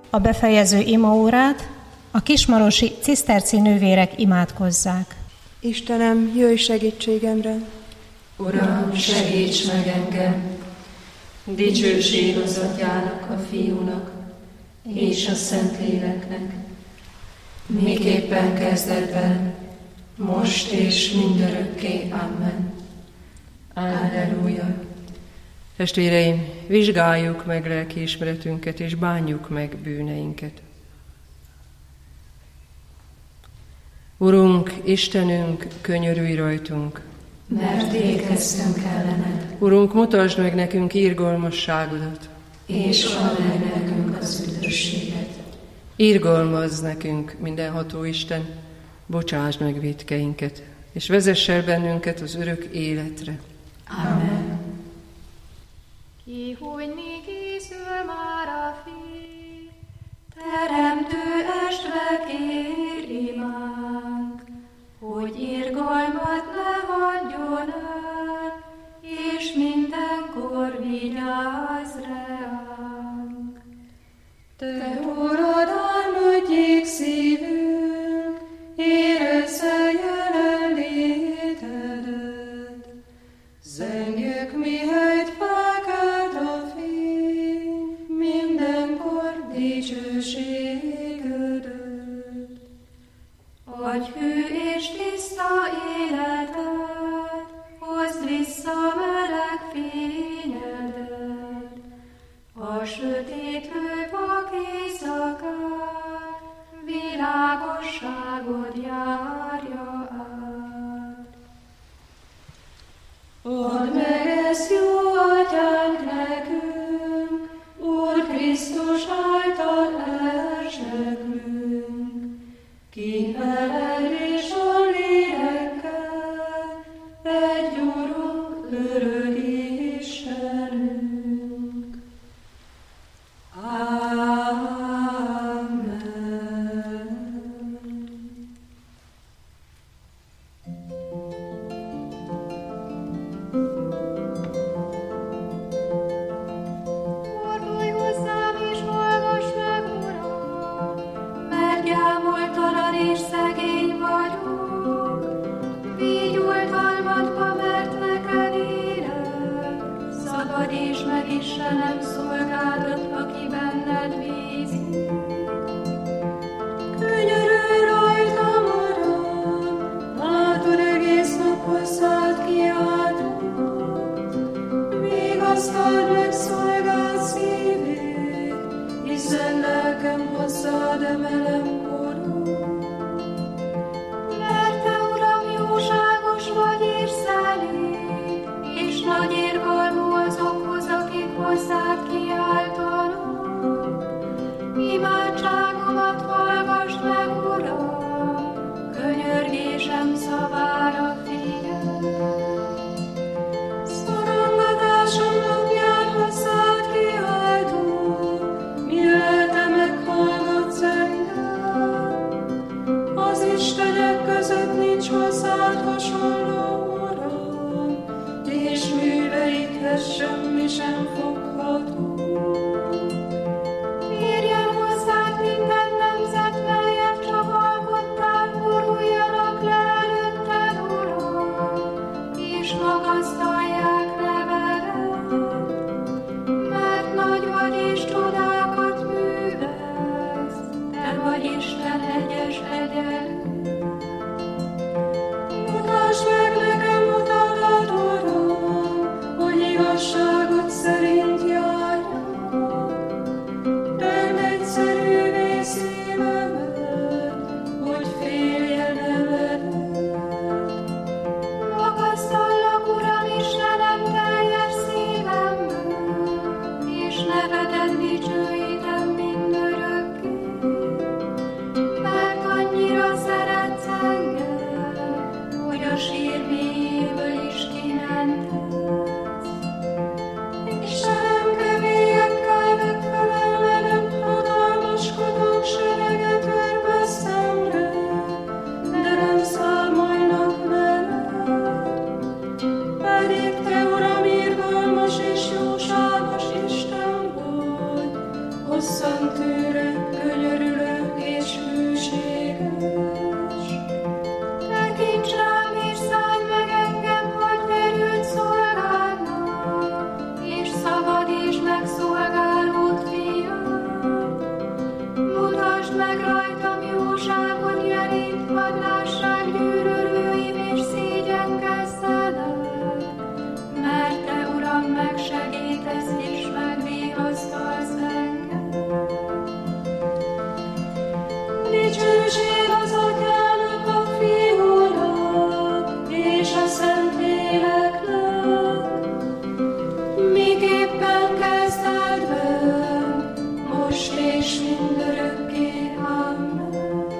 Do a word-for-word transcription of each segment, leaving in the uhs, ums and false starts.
a befejező imaórát a kismarosi ciszterci nővérek imádkozzák. Istenem, jöjj segítségemre! Uram, segíts meg engem! Dicsőség az Atyának, a Fiúnak és a Szentléleknek, miképpen kezdetben, most és mindörökké. Amen. Alleluja. Testvéreim, vizsgáljuk meg lelkiismeretünket, és bánjuk meg bűneinket. Urunk, Istenünk, könyörülj rajtunk! Mert ékeztünk ellened. Urunk, mutasd meg nekünk irgalmasságodat, és add meg nekünk az üdvösséget. Irgalmazz nekünk, mindenható Isten, bocsásd meg vétkeinket, és vezess el bennünket az örök életre. Amen. Kihújni készül már a fény, teremtő estre kér imánk, hogy irgalmat ne hagyjon el, és mindenkor vigyázz ránk. Te Urad, álmodjék szívünk, érezze jelenlétedet, zengjük mihelyt felkelt a fény, mindenkor dicsőségedet. Adj hű és tiszta életet, hozd vissza meleg fényedet, a sötétlő vak éjszakát, világosságod járja át. Add meg ezt, jó Atyánk, nekünk, Úr Krisztus által elsekünk, ki veled és a lélekkel, egy Urunk, örök Istenünk. Amen. Fordulj hozzám és hallgass meg, Uram, mert gyámoltalan és szegény vagyok. Végy oltalmadba, mert neked élek, szabadíts meg Istenem szolgádat, aki benned bízik. Könyörülj rajtam, Uram, látod, egész nap hozzád kiáltok. Vigasztald meg szolgád szívét, hiszen lelkem hozzád emelem korod. Mert te, Uram, jóságos vagy és szelíd, és nagy irgalmú azokhoz, akik hozzád kiáltanak. Imádságomat hallgassd meg, Uram, könyörgésem szavára figyelj. Szorongatásom napján hozzád kiáltok, mi lelke meghallgatsz engem. Dicsőség az Atyának, a Fiúnak és a Szentléleknek, miképpen kezdetben, most és mindörökké. Amen.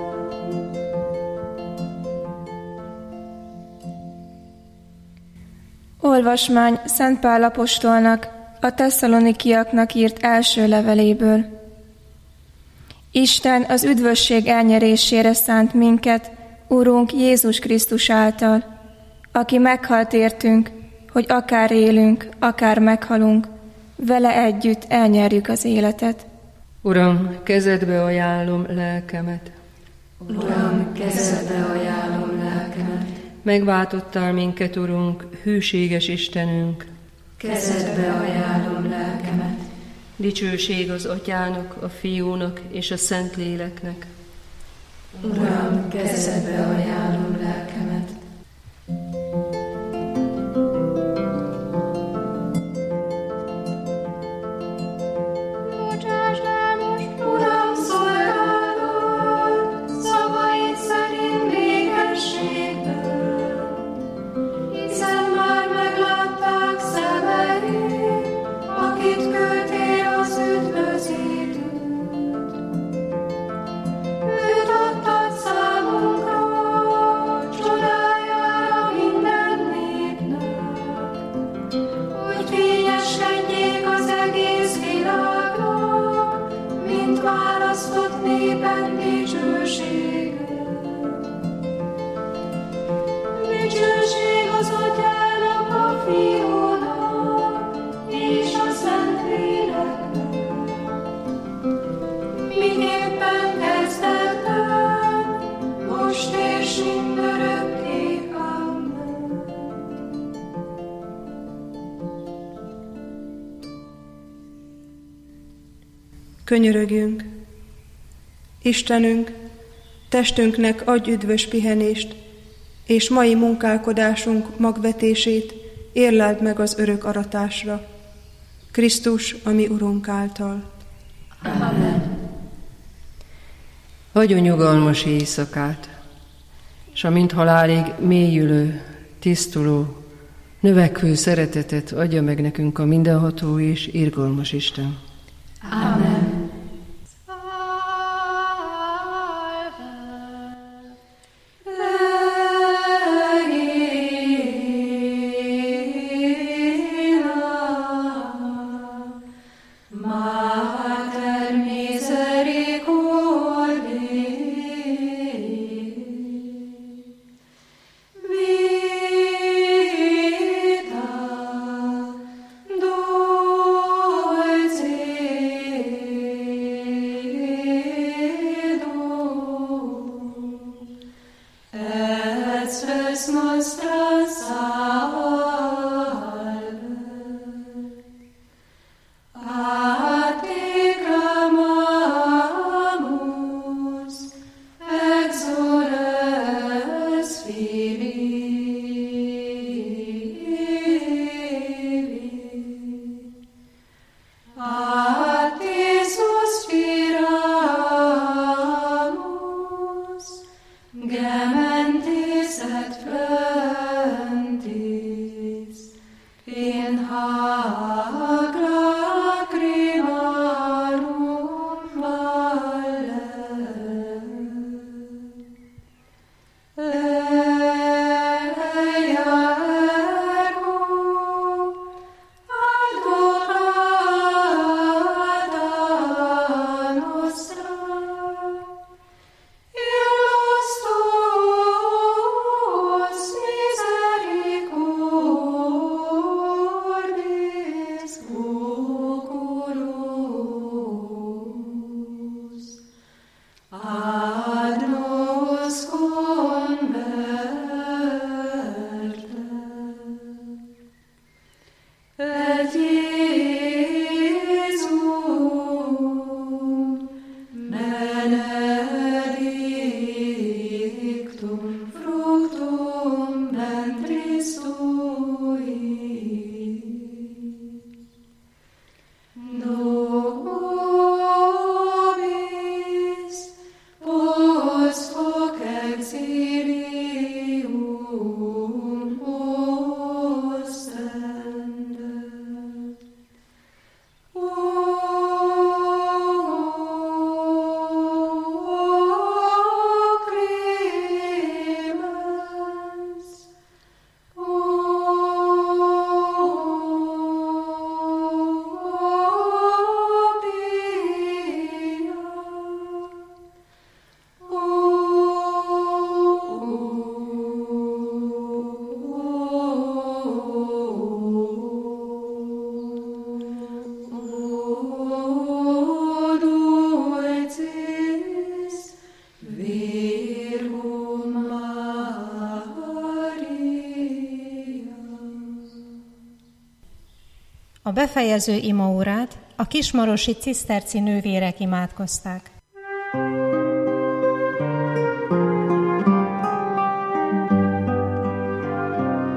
Olvasmány Szent Pál apostolnak a tesszalonikiaknak írt első leveléből. Isten az üdvösség elnyerésére szánt minket, Urunk Jézus Krisztus által, aki meghalt értünk, hogy akár élünk, akár meghalunk, vele együtt elnyerjük az életet. Uram, kezedbe ajánlom lelkemet. Uram, kezedbe ajánlom lelkemet. Megváltottál minket, Urunk, hűséges Istenünk. Kezedbe ajánlom lelkemet. Dicsőség az Atyának, a Fiúnak és a Szentléleknek. Uram, kezedbe ajánlom lelkemet. Bocsásd el most, Uram, szolgálatot, szavaid szerint békességben, hiszen már meglátták szemeid, akit küldtél az üdvözítőt. Őt adtad számunkra, csodájára minden népnek, hogy fényeskedjék az egész világnak, mint választott népen dicsősége. Dicsőség az Atyának, a Fiúnak és a Szentléleknek, miképpen kezdetben, most és mindörökké. Amen. Könyörögjünk! Istenünk, testünknek adj üdvös pihenést, és mai munkálkodásunk magvetését érleld meg az örök aratásra. Krisztus, a mi Urunk által. Amen. Adjon nyugalmas éjszakát, s amint halálig mélyülő, tisztuló, növekvő szeretetet adja meg nekünk a mindenható és irgalmas Isten. Amen. Vita, dolce A befejező imaórát a kismarosi ciszterci nővérek imádkozták.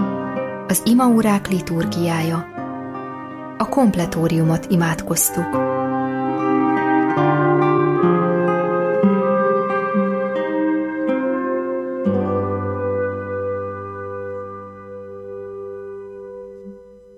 Az imaórák liturgiája. A kompletóriumot imádkoztuk.